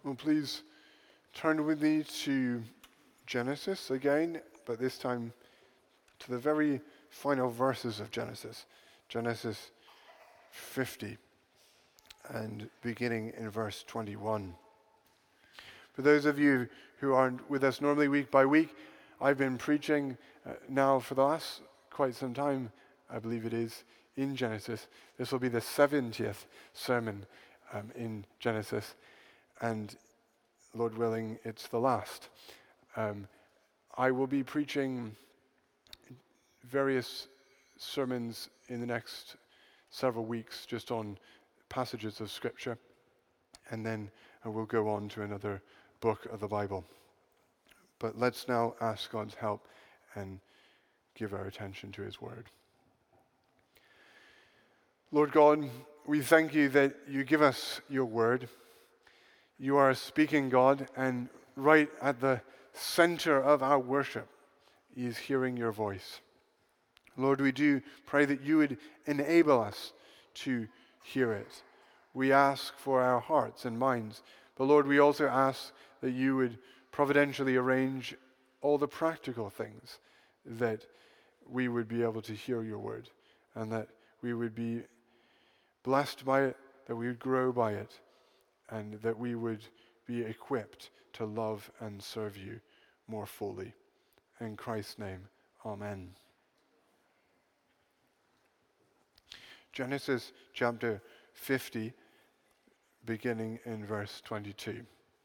Well, please turn with me to Genesis again, but this time to the very final verses of Genesis. Genesis 50, and beginning in verse 21. For those of you who aren't with us normally week by week, I've been preaching now for the last quite some time, I believe it is, in Genesis. This will be the 70th sermon in Genesis, and Lord willing, it's the last. I will be preaching various sermons in the next several weeks just on passages of Scripture, and then I will go on to another book of the Bible. But let's now ask God's help and give our attention to His Word. Lord God, we thank you that you give us your Word. You are a speaking God, and right at the center of our worship is hearing your voice. Lord, we do pray that you would enable us to hear it. We ask for our hearts and minds, but Lord, we also ask that you would providentially arrange all the practical things that we would be able to hear your word, and that we would be blessed by it, that we would grow by it, and that we would be equipped to love and serve you more fully. In Christ's name, amen. Genesis chapter 50, beginning in verse 22.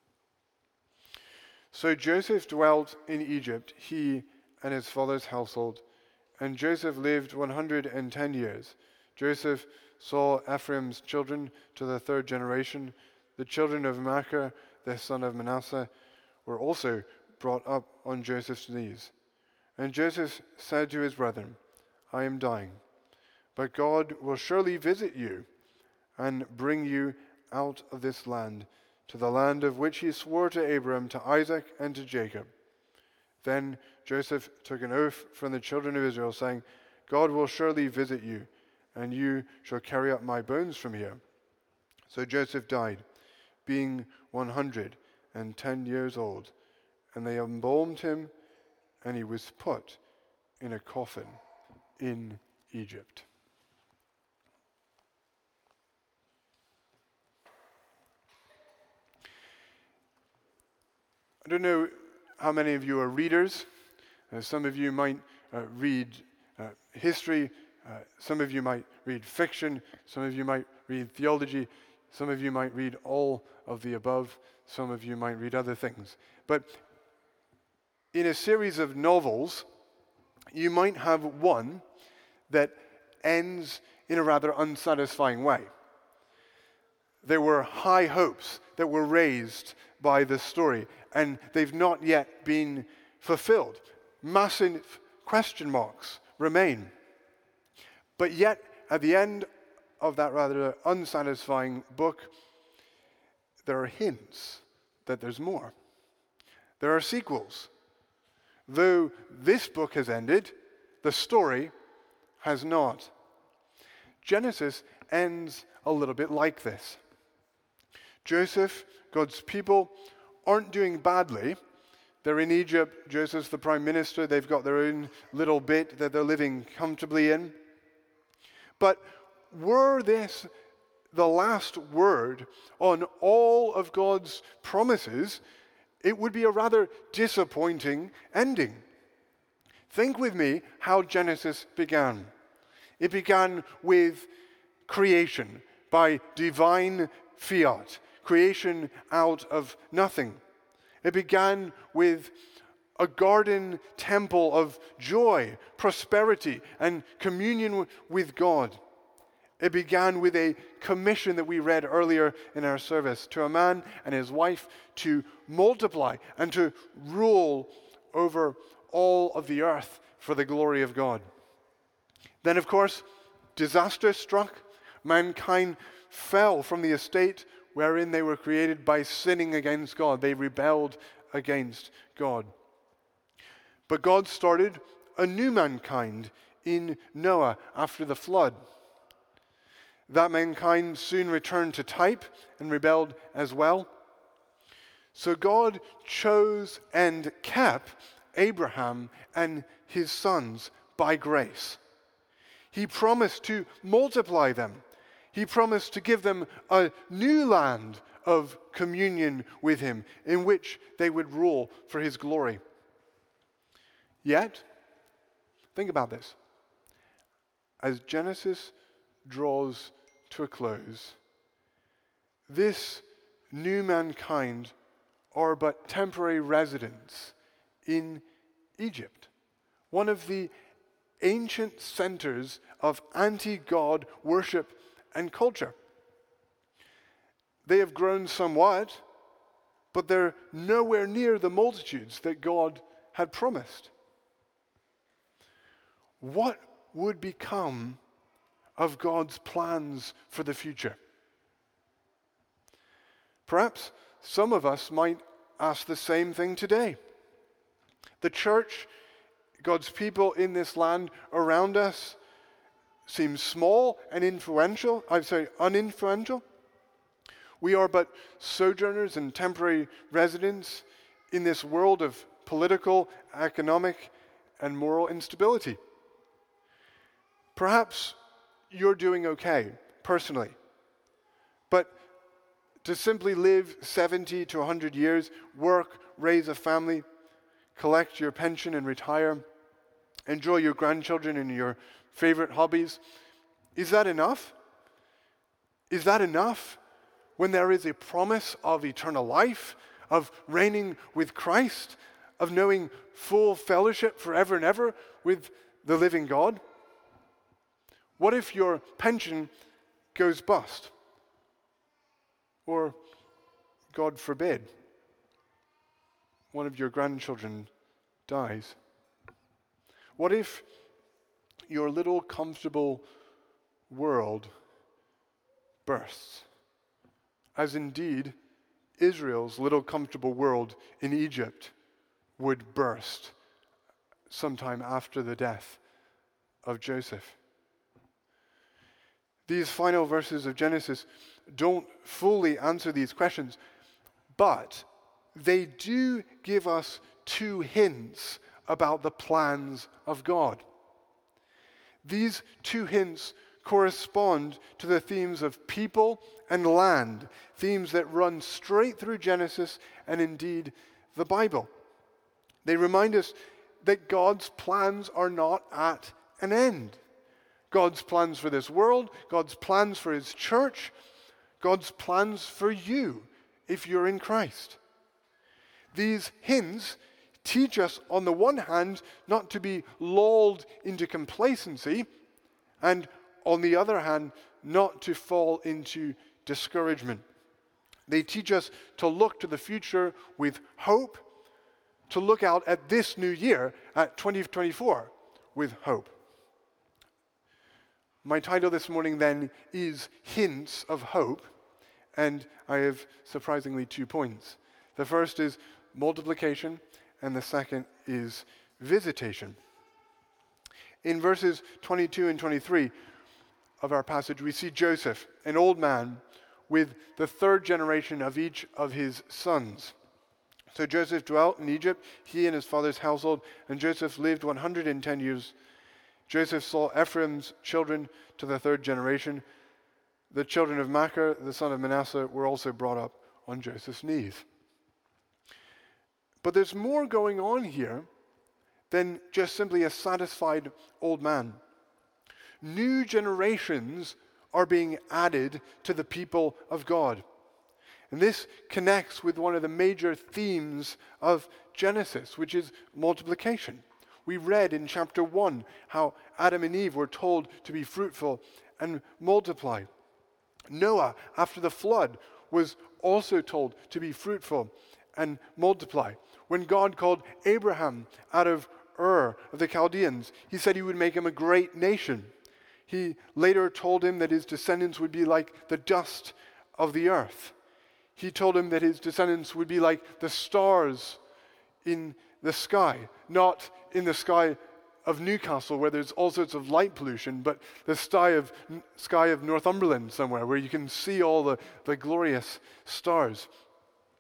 So Joseph dwelt in Egypt, he and his father's household, and Joseph lived 110 years. Joseph saw Ephraim's children to the third generation. The children of Machir, the son of Manasseh, were also brought up on Joseph's knees. And Joseph said to his brethren, I am dying, but God will surely visit you and bring you out of this land, to the land of which he swore to Abraham, to Isaac, and to Jacob. Then Joseph took an oath from the children of Israel, saying, God will surely visit you, and you shall carry up my bones from here. So Joseph died, being 110 years old, and they embalmed him, and he was put in a coffin in Egypt. I don't know how many of you are readers. Some of you might read history. Some of you might read fiction. Some of you might read theology. Some of you might read all of the above. Some of you might read other things. But in a series of novels, you might have one that ends in a rather unsatisfying way. There were high hopes that were raised by the story, and they've not yet been fulfilled. Massive question marks remain. But yet, at the end of that rather unsatisfying book, there are hints that there's more. There are sequels. Though this book has ended, the story has not. Genesis ends a little bit like this. Joseph, God's people, aren't doing badly. They're in Egypt. Joseph's the prime minister. They've got their own little bit that they're living comfortably in. But were this the last word on all of God's promises, it would be a rather disappointing ending. Think with me how Genesis began. It began with creation by divine fiat, creation out of nothing. It began with a garden temple of joy, prosperity, and communion with God. It began with a commission that we read earlier in our service to a man and his wife to multiply and to rule over all of the earth for the glory of God. Then, of course, disaster struck. Mankind fell from the estate wherein they were created by sinning against God. They rebelled against God. But God started a new mankind in Noah after the flood. That mankind soon returned to type and rebelled as well. So God chose and kept Abraham and his sons by grace. He promised to multiply them. He promised to give them a new land of communion with him in which they would rule for his glory. Yet, think about this. As Genesis draws to a close, this new mankind are but temporary residents in Egypt, one of the ancient centers of anti-God worship and culture. They have grown somewhat, but they're nowhere near the multitudes that God had promised. What would become of God's plans for the future? Perhaps some of us might ask the same thing today. The church, God's people in this land around us, seems small and uninfluential. We are but sojourners and temporary residents in this world of political, economic, and moral instability. Perhaps you're doing okay, personally, but to simply live 70 to 100 years, work, raise a family, collect your pension and retire, enjoy your grandchildren and your favorite hobbies, is that enough? Is that enough when there is a promise of eternal life, of reigning with Christ, of knowing full fellowship forever and ever with the living God? What if your pension goes bust? Or, God forbid, one of your grandchildren dies? What if your little comfortable world bursts? As indeed Israel's little comfortable world in Egypt would burst sometime after the death of Joseph. These final verses of Genesis don't fully answer these questions, but they do give us two hints about the plans of God. These two hints correspond to the themes of people and land, themes that run straight through Genesis and indeed the Bible. They remind us that God's plans are not at an end. God's plans for this world, God's plans for his church, God's plans for you if you're in Christ. These hints teach us, on the one hand, not to be lulled into complacency, and on the other hand, not to fall into discouragement. They teach us to look to the future with hope, to look out at this new year, at 2024, with hope. My title this morning then is Hints of Hope, and I have surprisingly 2 points. The first is multiplication, and the second is visitation. In verses 22 and 23 of our passage, we see Joseph, an old man, with the third generation of each of his sons. So Joseph dwelt in Egypt, he and his father's household, and Joseph lived 110 years. Joseph saw Ephraim's children to the third generation. The children of Machir, the son of Manasseh, were also brought up on Joseph's knees. But there's more going on here than just simply a satisfied old man. New generations are being added to the people of God. And this connects with one of the major themes of Genesis, which is multiplication. We read in chapter 1 how Adam and Eve were told to be fruitful and multiply. Noah, after the flood, was also told to be fruitful and multiply. When God called Abraham out of Ur of the Chaldeans, he said he would make him a great nation. He later told him that his descendants would be like the dust of the earth. He told him that his descendants would be like the stars in the sky, not in the sky of Newcastle where there's all sorts of light pollution, but the sky of Northumberland somewhere where you can see all the glorious stars.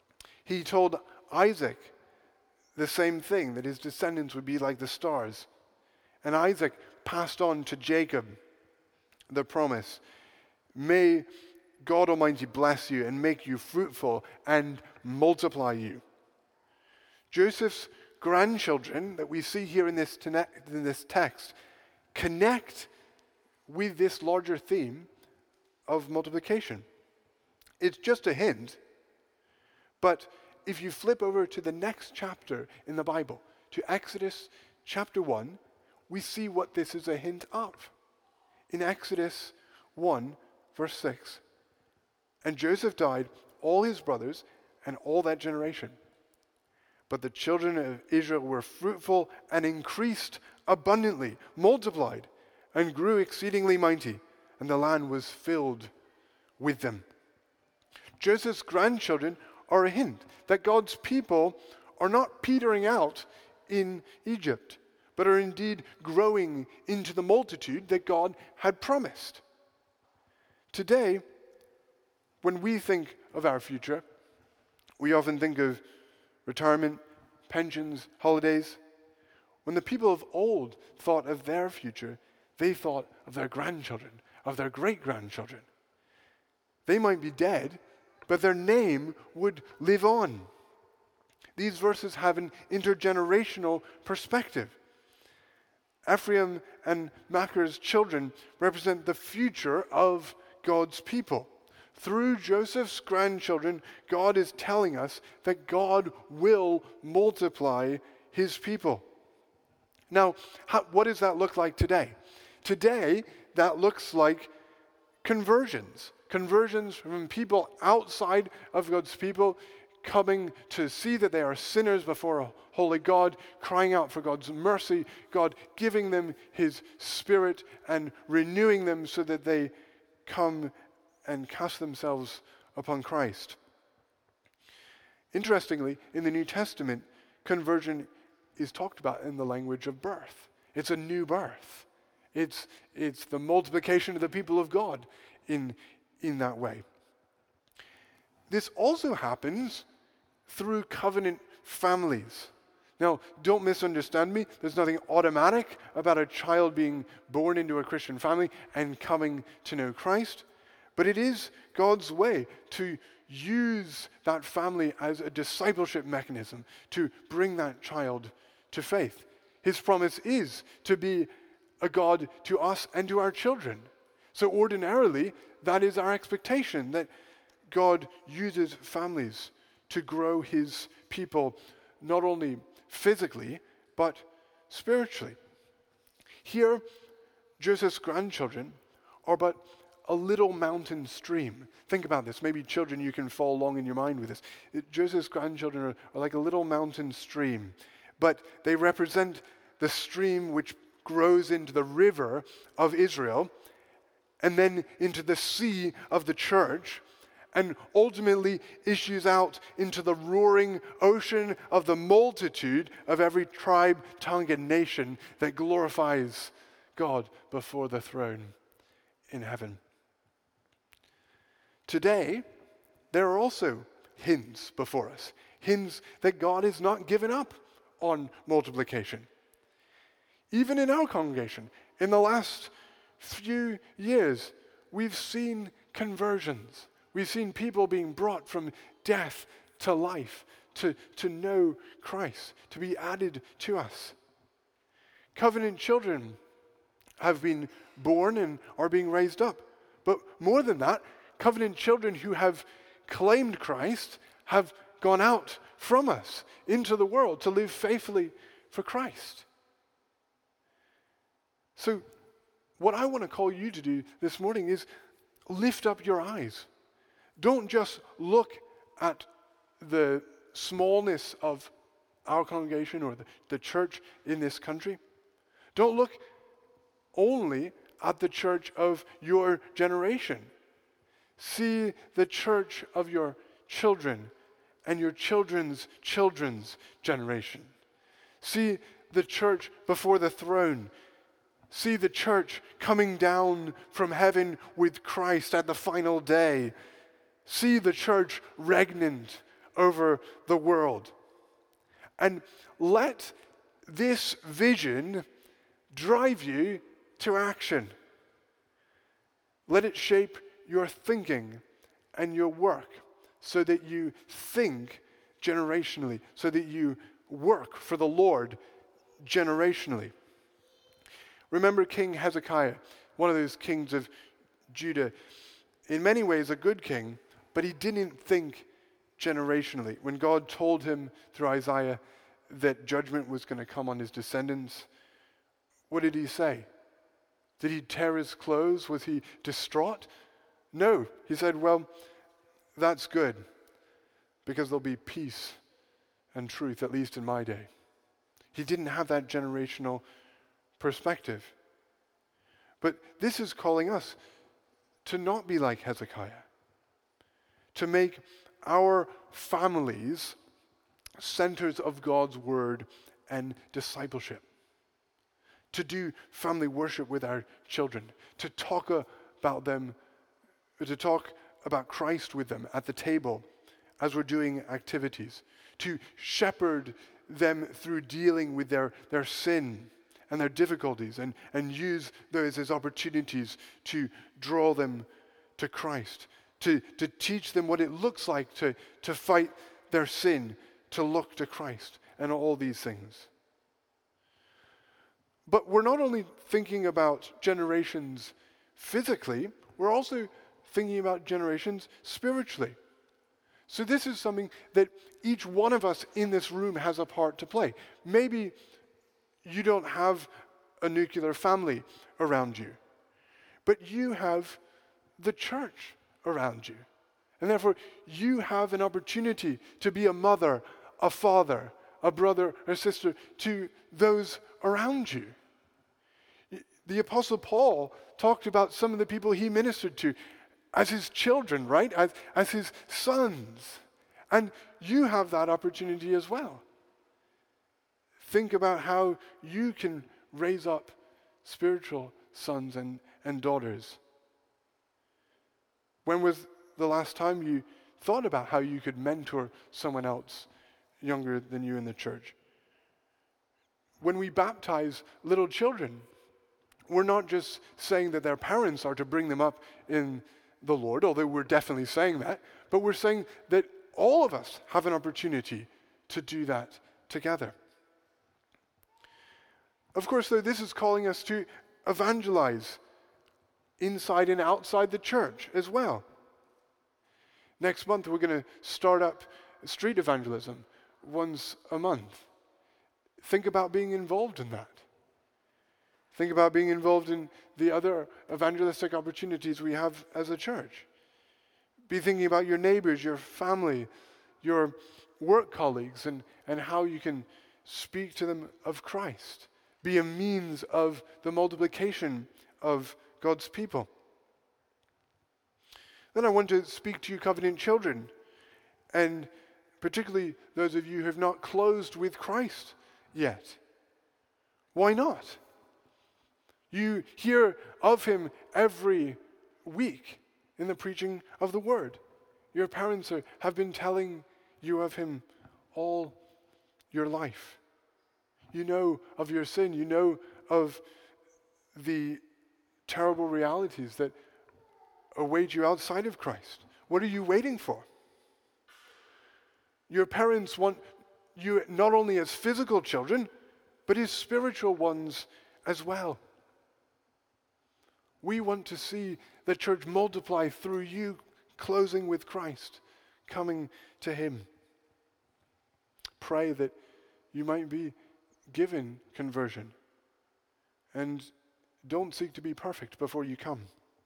He told Isaac the same thing, that his descendants would be like the stars. And Isaac passed on to Jacob the promise, may God Almighty bless you and make you fruitful and multiply you. Joseph's grandchildren that we see here in this text connect with this larger theme of multiplication. It's just a hint, but if you flip over to the next chapter in the Bible, to Exodus chapter 1, we see what this is a hint of. In Exodus 1, verse 6, and Joseph died, all his brothers, and all that generation. But the children of Israel were fruitful and increased abundantly, multiplied, and grew exceedingly mighty, and the land was filled with them. Joseph's grandchildren are a hint that God's people are not petering out in Egypt, but are indeed growing into the multitude that God had promised. Today, when we think of our future, we often think of retirement, pensions, holidays. When the people of old thought of their future, they thought of their grandchildren, of their great-grandchildren. They might be dead, but their name would live on. These verses have an intergenerational perspective. Ephraim and Machir's children represent the future of God's people. Through Joseph's grandchildren, God is telling us that God will multiply his people. Now, what does that look like today? Today, that looks like conversions. Conversions from people outside of God's people coming to see that they are sinners before a holy God, crying out for God's mercy, God giving them his Spirit and renewing them so that they come and cast themselves upon Christ. Interestingly, in the New Testament, conversion is talked about in the language of birth. It's a new birth. It's the multiplication of the people of God in that way. This also happens through covenant families. Now, don't misunderstand me. There's nothing automatic about a child being born into a Christian family and coming to know Christ. But it is God's way to use that family as a discipleship mechanism to bring that child to faith. His promise is to be a God to us and to our children. So ordinarily, that is our expectation, that God uses families to grow his people, not only physically, but spiritually. Here, Joseph's grandchildren are but a little mountain stream. Think about this. Maybe children, you can follow along in your mind with this. Joseph's grandchildren are like a little mountain stream, but they represent the stream which grows into the river of Israel and then into the sea of the church and ultimately issues out into the roaring ocean of the multitude of every tribe, tongue, and nation that glorifies God before the throne in heaven. Today, there are also hints before us, hints that God has not given up on multiplication. Even in our congregation, in the last few years, we've seen conversions. We've seen people being brought from death to life, to know Christ, to be added to us. Covenant children have been born and are being raised up. But more than that, covenant children who have claimed Christ have gone out from us into the world to live faithfully for Christ. So what I want to call you to do this morning is lift up your eyes. Don't just look at the smallness of our congregation or the church in this country. Don't look only at the church of your generation. See the church of your children and your children's children's generation. See the church before the throne. See the church coming down from heaven with Christ at the final day. See the church regnant over the world. And let this vision drive you to action. Let it shape your thinking and your work so that you think generationally, so that you work for the Lord generationally. Remember King Hezekiah, one of those kings of Judah, in many ways a good king, but he didn't think generationally. When God told him through Isaiah that judgment was going to come on his descendants, what did he say? Did he tear his clothes? Was he distraught? No. He said, well, that's good, because there'll be peace and truth, at least in my day. He didn't have that generational perspective. But this is calling us to not be like Hezekiah, to make our families centers of God's word and discipleship, to do family worship with our children, to talk about them, to talk about Christ with them at the table as we're doing activities, to shepherd them through dealing with their sin and their difficulties, and use those as opportunities to draw them to Christ, to teach them what it looks like to fight their sin, to look to Christ, and all these things. But we're not only thinking about generations physically, we're also thinking about generations spiritually. So this is something that each one of us in this room has a part to play. Maybe you don't have a nuclear family around you, but you have the church around you. And therefore, you have an opportunity to be a mother, a father, a brother or sister to those around you. The Apostle Paul talked about some of the people he ministered to as his children, right? As his sons. And you have that opportunity as well. Think about how you can raise up spiritual sons and daughters. When was the last time you thought about how you could mentor someone else younger than you in the church? When we baptize little children, we're not just saying that their parents are to bring them up in the Lord, although we're definitely saying that, but we're saying that all of us have an opportunity to do that together. Of course, though, this is calling us to evangelize inside and outside the church as well. Next month, we're going to start up street evangelism once a month. Think about being involved in that. Think about being involved in the other evangelistic opportunities we have as a church. Be thinking about your neighbors, your family, your work colleagues, and how you can speak to them of Christ. Be a means of the multiplication of God's people. Then I want to speak to you covenant children, and particularly those of you who have not closed with Christ yet. Why not? You hear of him every week in the preaching of the word. Your parents have been telling you of him all your life. You know of your sin. You know of the terrible realities that await you outside of Christ. What are you waiting for? Your parents want you not only as physical children, but as spiritual ones as well. We want to see the church multiply through you closing with Christ, coming to him. Pray that you might be given conversion, and don't seek to be perfect before you come.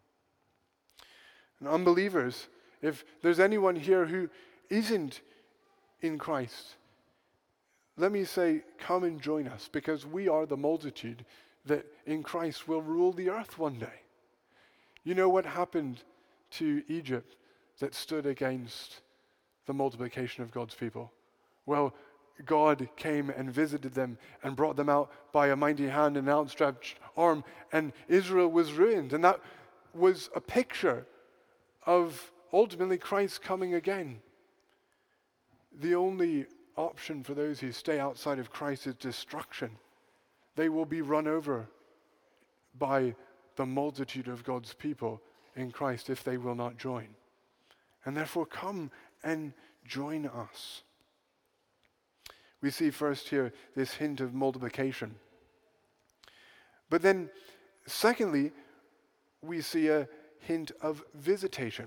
And unbelievers, if there's anyone here who isn't in Christ, let me say, come and join us, because we are the multitude that in Christ will rule the earth one day. You know what happened to Egypt that stood against the multiplication of God's people? Well, God came and visited them and brought them out by a mighty hand and outstretched arm, and Israel was ruined. And that was a picture of ultimately Christ coming again. the only option for those who stay outside of Christ is destruction. They will be run over by the multitude of God's people in Christ if they will not join. And therefore, come and join us. We see first here this hint of multiplication. But then, secondly, we see a hint of visitation.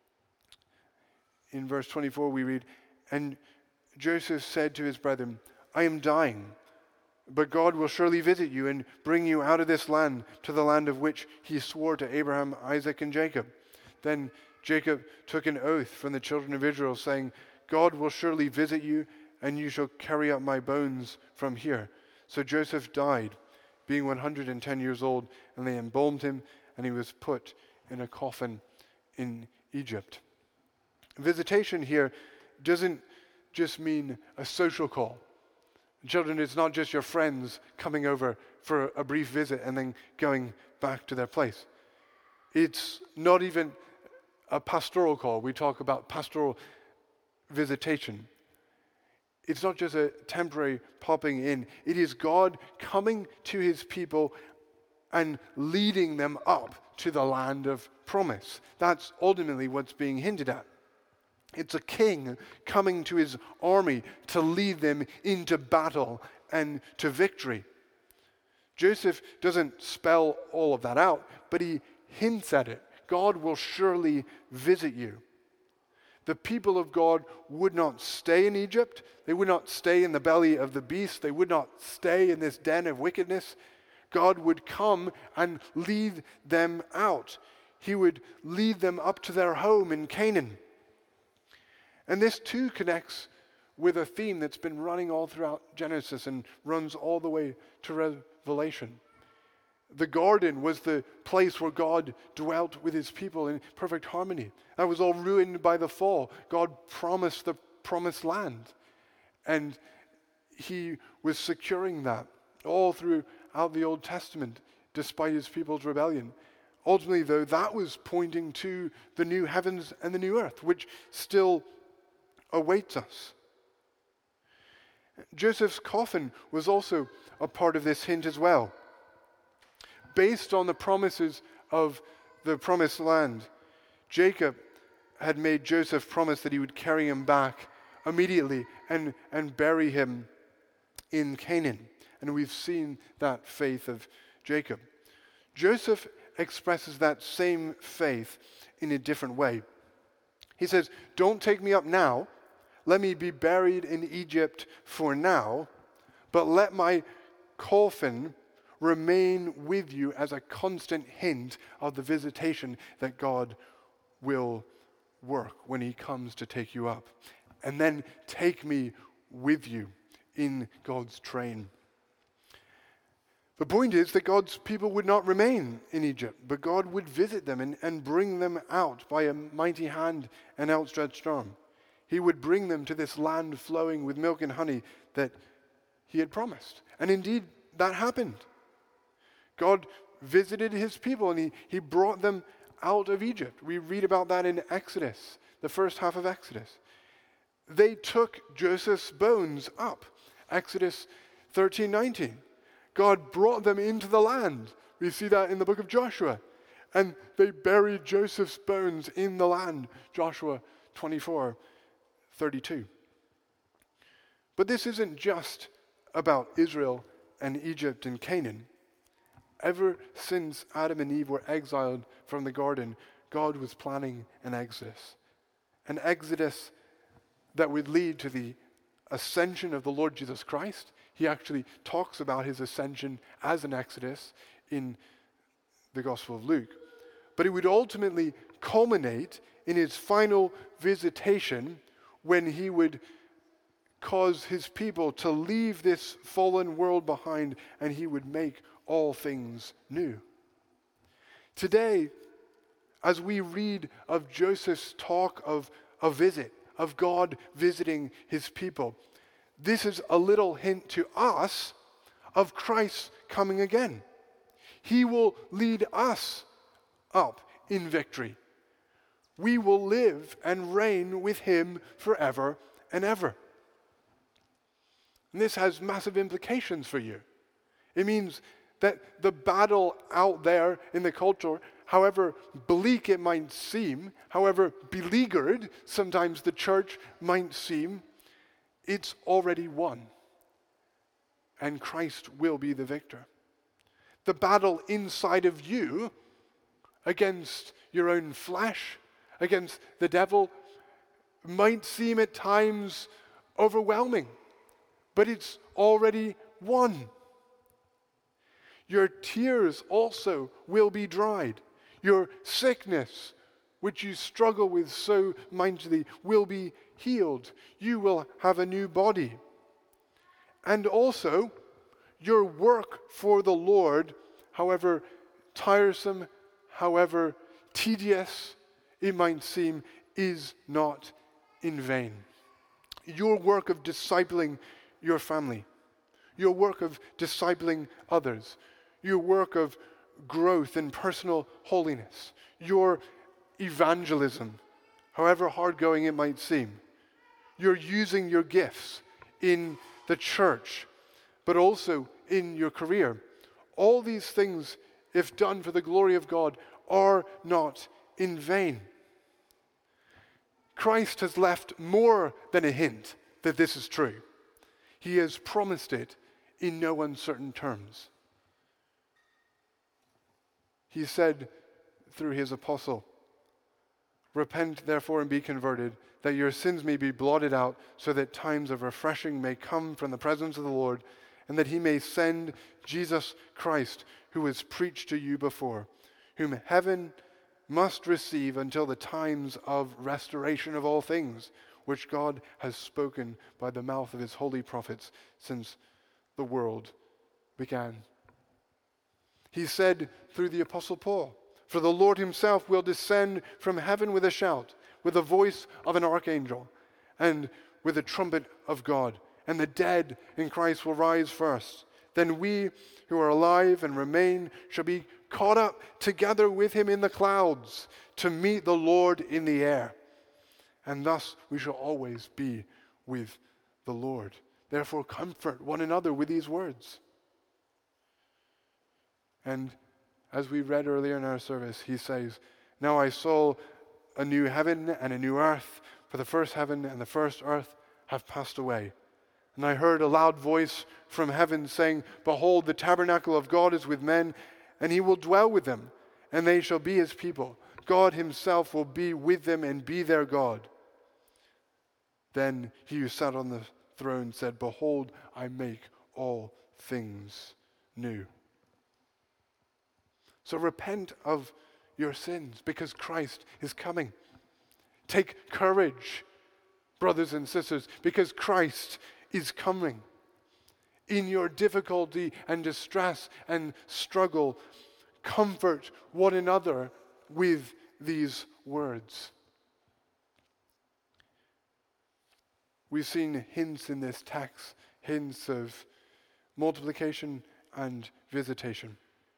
In verse 24 we read, "And Joseph said to his brethren, I am dying, but God will surely visit you and bring you out of this land to the land of which he swore to Abraham, Isaac, and Jacob. Then Jacob took an oath from the children of Israel, saying, God will surely visit you, and you shall carry up my bones from here. So Joseph died, being 110 years old, and they embalmed him, and he was put in a coffin in Egypt." Visitation here doesn't just mean a social call. Children, it's not just your friends coming over for a brief visit and then going back to their place. It's not even a pastoral call. We talk about pastoral visitation. It's not just a temporary popping in. It is God coming to his people and leading them up to the land of promise. That's ultimately what's being hinted at. It's a king coming to his army to lead them into battle and to victory. Joseph doesn't spell all of that out, but he hints at it. God will surely visit you. The people of God would not stay in Egypt. They would not stay in the belly of the beast. They would not stay in this den of wickedness. God would come and lead them out. He would lead them up to their home in Canaan. And this too connects with a theme that's been running all throughout Genesis and runs all the way to Revelation. The garden was the place where God dwelt with his people in perfect harmony. That was all ruined by the fall. God promised the promised land, and he was securing that all throughout the Old Testament, despite his people's rebellion. Ultimately, though, that was pointing to the new heavens and the new earth, which still awaits us. Joseph's coffin was also a part of this hint as well. Based on the promises of the promised land, Jacob had made Joseph promise that he would carry him back immediately and bury him in Canaan. And we've seen that faith of Jacob. Joseph expresses that same faith in a different way. He says, don't take me up now. Let me be buried in Egypt for now, but let my coffin remain with you as a constant hint of the visitation that God will work when he comes to take you up. And then take me with you in God's train. The point is that God's people would not remain in Egypt, but God would visit them and bring them out by a mighty hand and outstretched arm. He would bring them to this land flowing with milk and honey that he had promised. And indeed, that happened. God visited his people and he brought them out of Egypt. We read about that in Exodus, the first half of Exodus. They took Joseph's bones up. Exodus 13:19. God brought them into the land. We see that in the book of Joshua. And they buried Joseph's bones in the land. Joshua 24:32. But this isn't just about Israel and Egypt and Canaan. Ever since Adam and Eve were exiled from the garden, God was planning an exodus. An exodus that would lead to the ascension of the Lord Jesus Christ. He actually talks about his ascension as an exodus in the Gospel of Luke. But it would ultimately culminate in his final visitation when he would cause his people to leave this fallen world behind and he would make all things new. Today, as we read of Joseph's talk of a visit, of God visiting his people, this is a little hint to us of Christ coming again. He will lead us up in victory. We will live and reign with him forever and ever. And this has massive implications for you. It means that the battle out there in the culture, however bleak it might seem, however beleaguered sometimes the church might seem, it's already won. And Christ will be the victor. The battle inside of you against your own flesh, against the devil, might seem at times overwhelming, but it's already won. Your tears also will be dried. Your sickness, which you struggle with so mightily, will be healed. You will have a new body. And also, your work for the Lord, however tiresome, however tedious it might seem, is not in vain. Your work of discipling your family, your work of discipling others, your work of growth in personal holiness, your evangelism, however hard-going it might seem, you're using your gifts in the church, but also in your career. All these things, if done for the glory of God, are not in vain. Christ has left more than a hint that this is true. He has promised it in no uncertain terms. He said through his apostle, "Repent therefore and be converted, that your sins may be blotted out, so that times of refreshing may come from the presence of the Lord, and that he may send Jesus Christ, who was preached to you before, whom heaven must receive until the times of restoration of all things, which God has spoken by the mouth of his holy prophets since the world began." He said through the Apostle Paul, "For the Lord himself will descend from heaven with a shout, with the voice of an archangel, and with the trumpet of God, and the dead in Christ will rise first. Then we who are alive and remain shall be caught up together with him in the clouds to meet the Lord in the air. And thus we shall always be with the Lord. Therefore comfort one another with these words." And as we read earlier in our service, he says, "Now I saw a new heaven and a new earth, for the first heaven and the first earth have passed away. And I heard a loud voice from heaven saying, Behold, the tabernacle of God is with men, and he will dwell with them, and they shall be his people. God himself will be with them and be their God. Then he who sat on the throne said, Behold, I make all things new." So repent of your sins, because Christ is coming. Take courage, brothers and sisters, because Christ is coming. In your difficulty and distress and struggle, comfort one another with these words. We've seen hints in this text, hints of multiplication and visitation.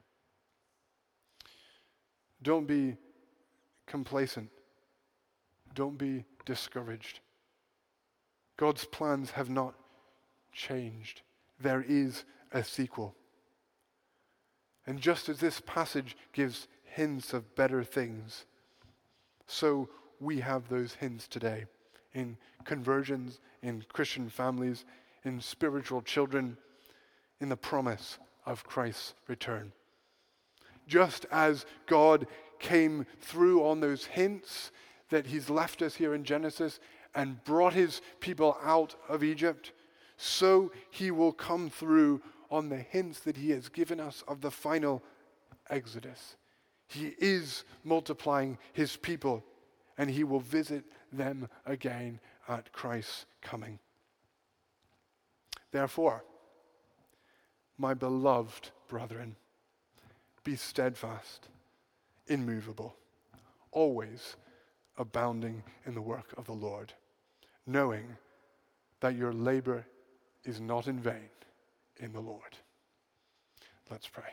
Don't be complacent. Don't be discouraged. God's plans have not changed. There is a sequel. And just as this passage gives hints of better things, so we have those hints today in conversions, in Christian families, in spiritual children, in the promise of Christ's return. Just as God came through on those hints that he's left us here in Genesis and brought his people out of Egypt, so he will come through on the hints that he has given us of the final Exodus. He is multiplying his people, and he will visit them again at Christ's coming. Therefore, my beloved brethren, be steadfast, immovable, always abounding in the work of the Lord, knowing that your labor is not in vain in the Lord. Let's pray.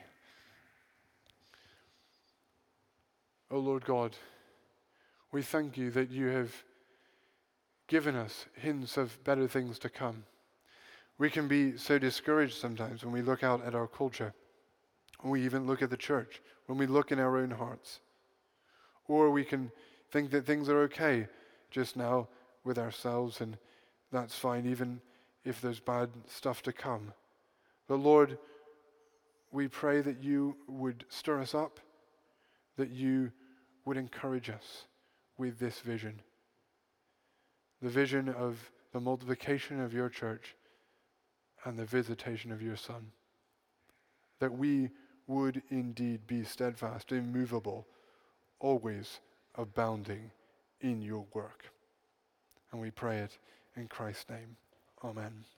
O Lord God, we thank you that you have given us hints of better things to come. We can be so discouraged sometimes when we look out at our culture, when we even look at the church, when we look in our own hearts. Or we can think that things are okay just now with ourselves, and that's fine, even if there's bad stuff to come. But Lord, we pray that you would stir us up, that you would encourage us with this vision. The vision of the multiplication of your church and the visitation of your Son. That we would indeed be steadfast, immovable, always abounding in your work. And we pray it in Christ's name. Amen.